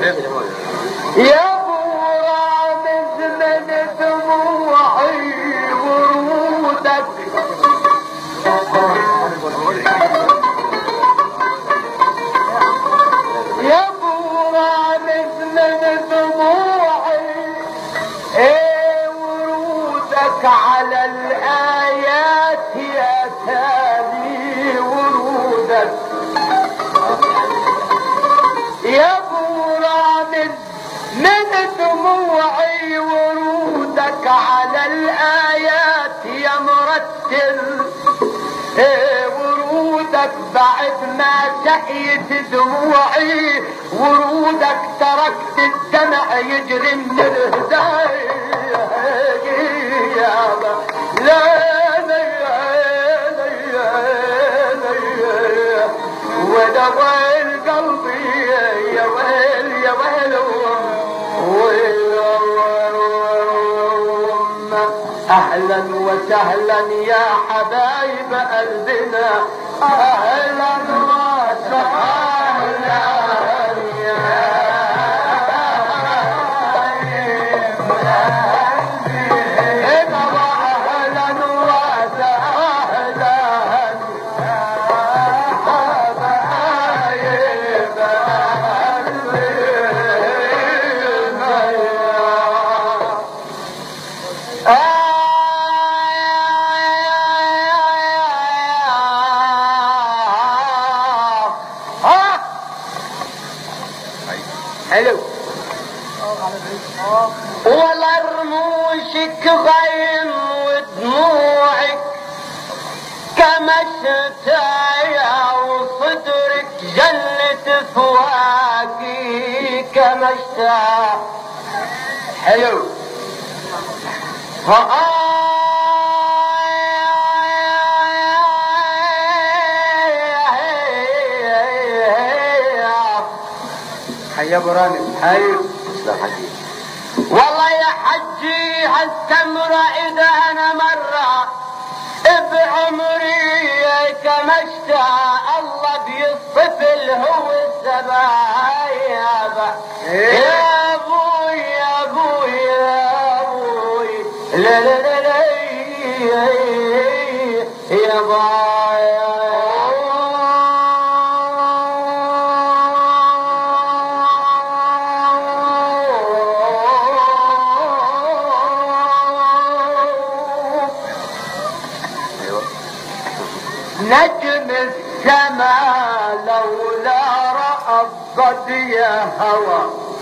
يا رامز من دموعي ورودك يا رامز من دموعي ورودك على الآيات يا تالي ورودك يا رامز من دموعي ورودك على الآيات يا مرتل ورودك بعد ما سقيت دموعي ورودك تركت الدمع يجري من الهدايا لا ودوى قلبي يا ويل يا ويل اهلا وسهلا يا حبايب قلبنا اهلا وسهلا يا حبايب قلبنا اهلا وسهلا حلو ولا رموشك غيم ودموعك كمشتايا وصدرك جنة فواكي كمشتا حلو حي ابو رامي حي والله يا حجي هالتمرة اذا انا مرة بعمري كمشتا الله بيصف هو السبايا يا ابوي يا ابوي يا ابوي لا لا لا لا يا بايا نجم السماء لولا رأى الضي هوى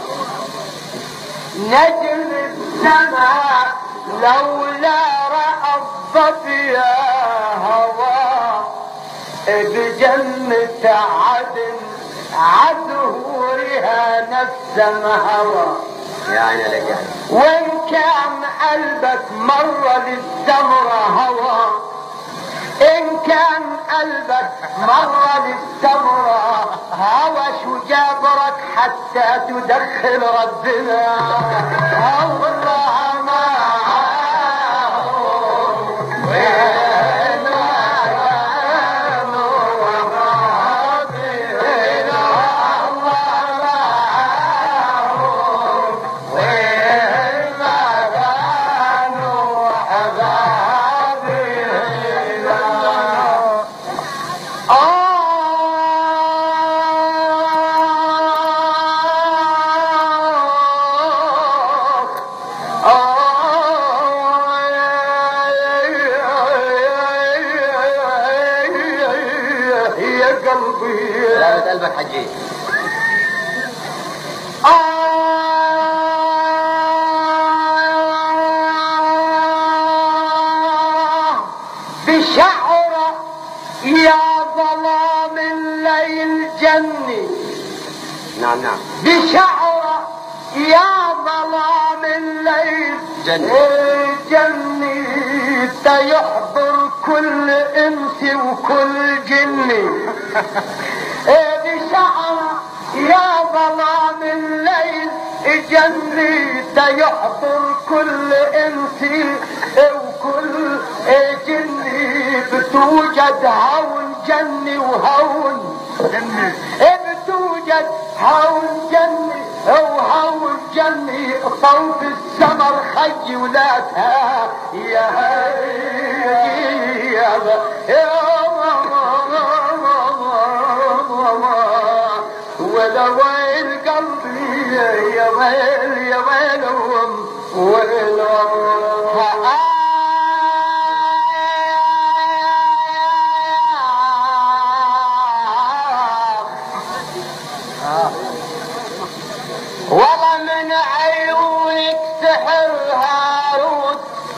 نجم السماء لولا رأى الضي هوى بجنة عدن عدهورها نسم هوى يعني لك وإن كان قلبك مرة للسمرة هوى إن كان قلبك مرة للسمرة هوى شو جابرك حتى تدخل ربنا الله معه وين ما كانوا وراضين الله معه وين ما كانوا حبايبي قلبك حجي بشعره يا ظلام الليل جني نعم نعم بشعره يا ظلام الليل جني تيحضر كل انس وكل جني بشعره يا ظلام الليل جني تيحضر كل انس وكل جني بتوجد هون جني وهون بتوجد هون جني حجي ولادها يا ولا ويل قلبي يا ويل يا ويلهم والله من عيونك سحر هاروت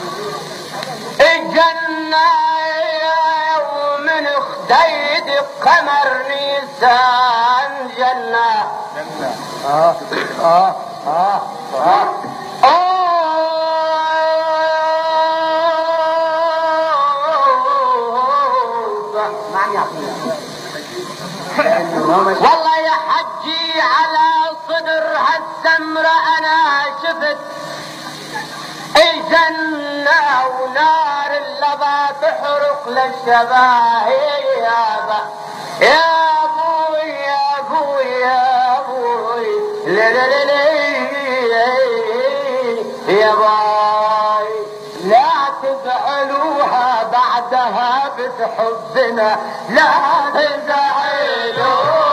الجنة ومن خديدك قمر نيسان جنة والله يا حجي على صدر هالسمرة انا شفت الجنة ونار اللظى تحرق للشباب يا ابوي يا ابوي يا ابوي يا باي لا تزعلوها بعدها بتحبنا لا تزعلوها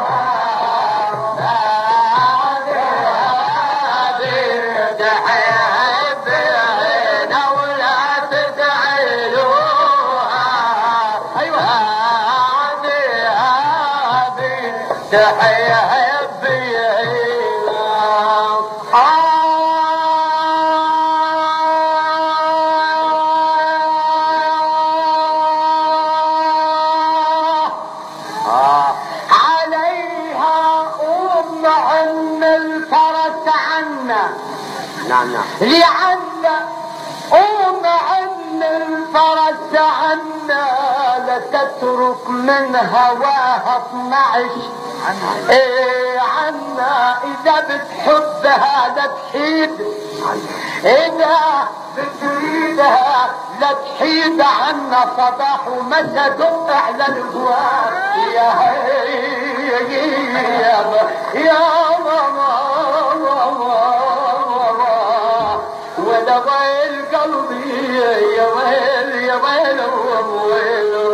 تحية بينا عليها عن الفرس عنا نعم نعم لعنا عن الفرس عنا لتترك من هواها 12 ايه عنا اذا بتحبها لا تحيد اذا بتريدها لا تحيد عنا صباح ومسا دق على الابواب يا ماما ولا ويل قلبي يا ويل يا ويل ويل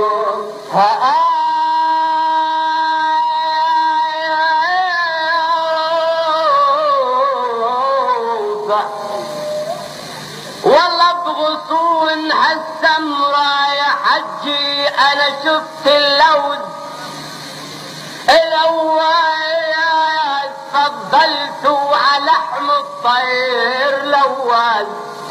والله بغصون هالسمرة يا حجي انا شفت اللوز فضلت على لحم الطير لوز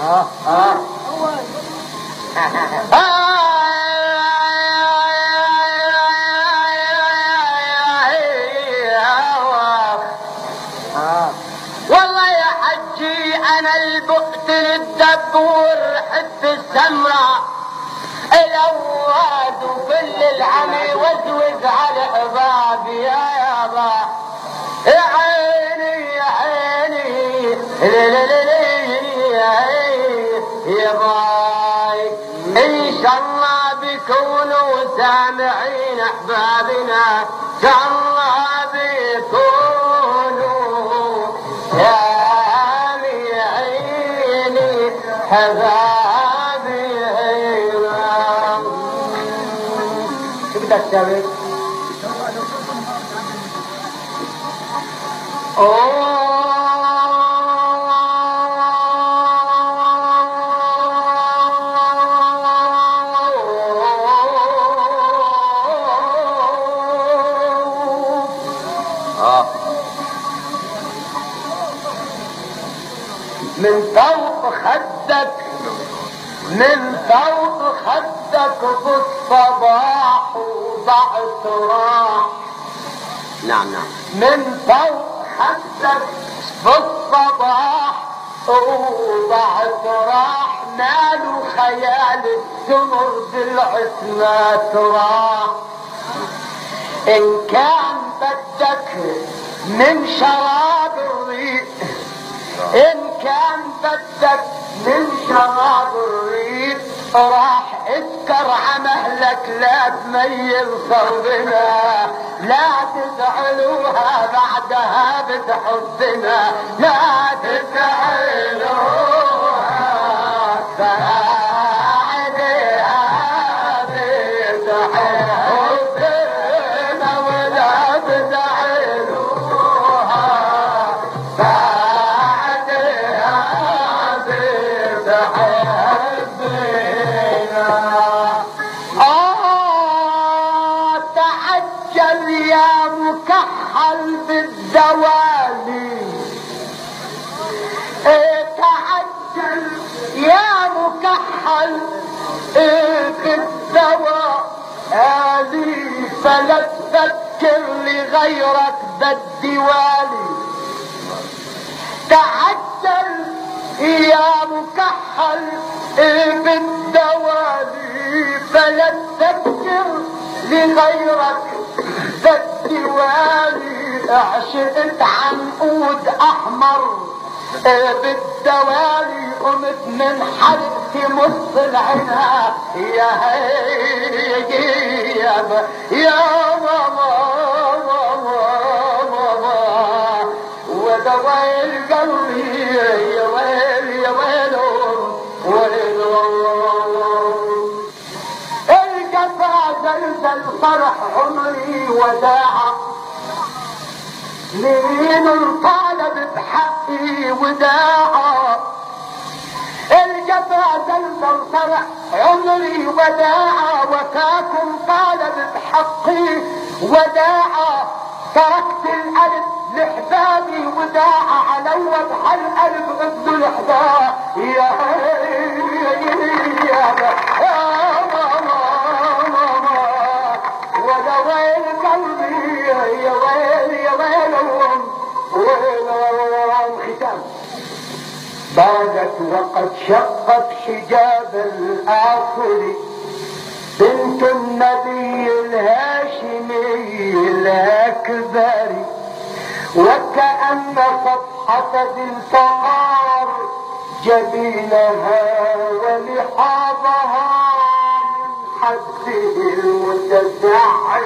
والله يا حجي انا البقت للدبور حب السمرة الأواد وكل العمي وزوز على عبابي يا يابا يا عيني يا عيني يا باي ان شاء الله بيكونوا سامعين احبابنا ان شاء الله بيكونوا سامعين حبابي شو بدك تسوي؟ من فوق خدك من فوق خدك بالصباح وضعت راح نعم نعم من فوق خدك بالصباح وضعت راح ماله خيال السمر بالعتمات راح ان كان بدك من شراب الريق ان كان بدك من شراب الريق راح اسكر عمهلك لا تميل صوبنا لا تزعلوها بعدها بتحبنا لا تزعلوها بعدها بتحبنا ولا بتعلوها بعدها بتحبنا. تعجل يا مكحل بالدوالي تعجل يا مكحل بالدوالي فلا تفكر لغيرك بالدوالي. تعجل يا مكحل بالدوالي فلا تفكر لغيرك بالدوالي. عشقت عنقود احمر بالدوالي قمت من حرق تمص العنها يا هيجيب يا ماما ماما ودوال قلبي يا ويل يا ويل ويل الجفا زلزل فرح عمري وداعه مين طالب بحقي وداعه. الجفا زلزل فرح عمري وداعه وكاكم طالب بحقي وداعه. تركت القلب لحبابي وداعه على وضح القلب ابن الحباب يا ماما ولا ويل قلبي يا ويل يا ويلهم ويلهم. ختام بادت وقد شقت حجاب الآخر بنت النبي الهاشمي الأكبر وكأن صفحة الفقار جبينها ولحاظها من حده المتسعر.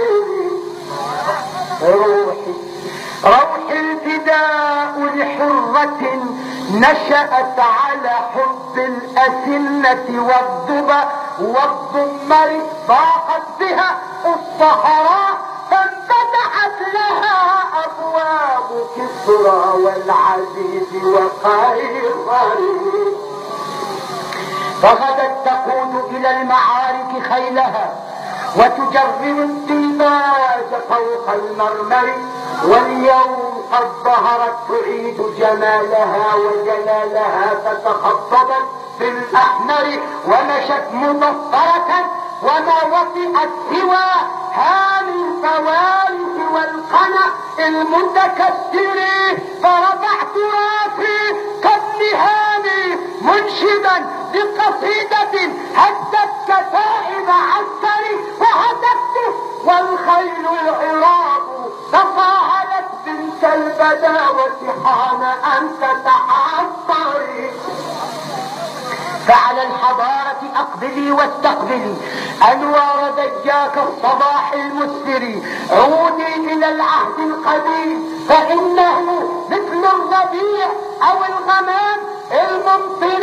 روحي الفداء لحرة نشأت على حب الأسنة والضبا والضمر ضاقت بها الصحراء فانفتحت لها أبواب كسرى والعزيز وقيصر. فغدت تقود إلى المعارك خيلها وتجرب الديباج فوق المرمر واليوم قد ظهرت تعيد جمالها وجلالها فتخطبت في الأحمر ومشت مبصرة وما وطئت سوى هام الفوارس والقنا المتكسر. فرفعت راسي كالنهام منشدا بقصيدة هدت كتائب عسكري وهدفت والخيل العراق تفاعلت بنت البداوة حان أن تتحطري. فعلى الحضارة أقبلي واستقبلي أنوار دجاك الصباح المسفر. عودي إلى العهد القديم فإنه مثل الربيع أو الغمام الممطر.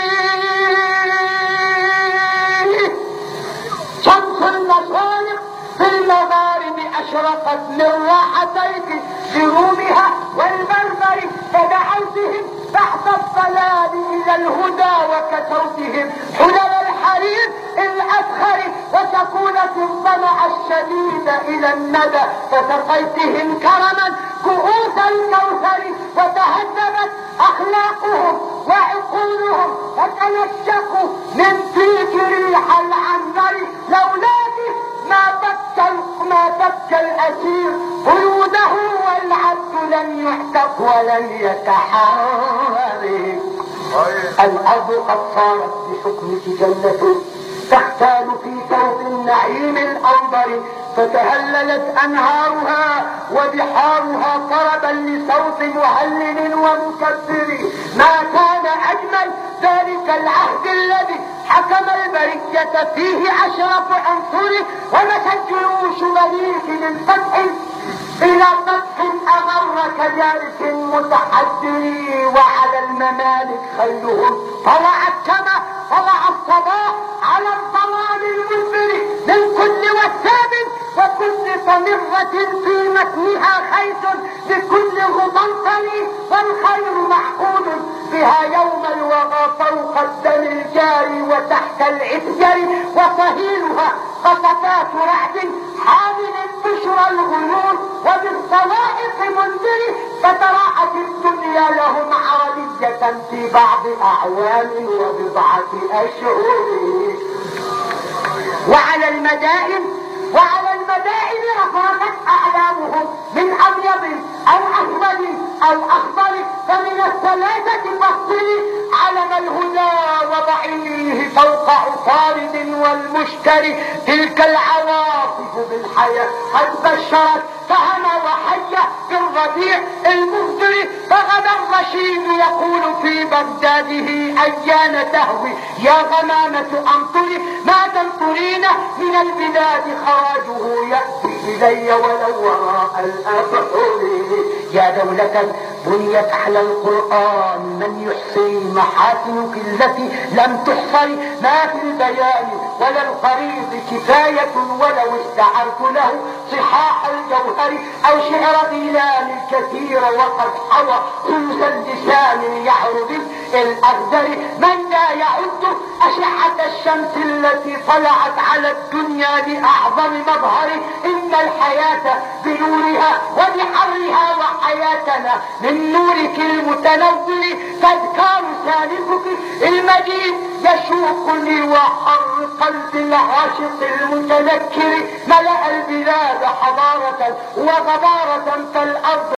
شمس المشارق في المغارب أشرقت من راحتيك برومها والمرمر فدعوتهم تحت الضلال إلى الهدى وكسوتهم حلل الحرير الأسخر وسكونة الظمأ الشديد إلى الندى فسقيتهم كرما كؤوس الكوثر وتهذبت أخلاقهم وعقولهم وتنشقوا من فيك ريح العنبر. لولاك ما بكى الأسير قيوده والعبد لم يعتق ولم يتحرر. الأرض قد صارت بحكمك جنة تختال في ثوب النعيم الأنظر فتهللت أنهارها وبحارها طربا لصوت مهلل ومكبر. ما كان أجمل ذلك العهد الذي حكم البرية فيه أشرف عنصره ومشت جيوش مليك للفتح إلى فتح أمر كجالس متحدر وعلى الممالك خيلهم طلعت كما لفظة في متنها خيط بكل غضنطل، والخير معقول بها يوم الوغى فوق الدم الجاري وتحت العسكر، وصهيلها قطفات رعد حامل بشرى الغيور وبالصواعق منذر، فتراءت الدنيا لهم عربية في بعض أعوام وبضعة أشهر. وعلى المدائن رفرفت أعلامهم من أبيض أو أحمر أو أخضر، فمن الثلاثة فصل علم الهدى وضعيه فوق عطارد والمشتري. تلك العواصف بالحياة قد بشرت فهم وحي بالربيع المهدر، فغدا الرشيد يقول في بغداده أيان تهوي يا غمامة أمطري، ما تمطرين من البلاد خراجه يأتي إلي ولو وراء الأبحر. يا دولة بنيت على القرآن من يحصي محاسنك التي لم تحصي، ما في البيان ولا القريض كفاية ولو استعرت له صحاح الجوهر أو شعر ديلان الكثير وقد حوى خلص اللسان يعرض الأخضر. من لا يعد أشعة الشمس التي طلعت على الدنيا بأعظم مظهر، إن الحياة بنورها وبحرها وحياتنا من نورك المتنور، فاذكار سالكك المجيد يشوقني وحر قلب العاشق المتنكر، ملأ البلاد حضارة وغبارة فالأرض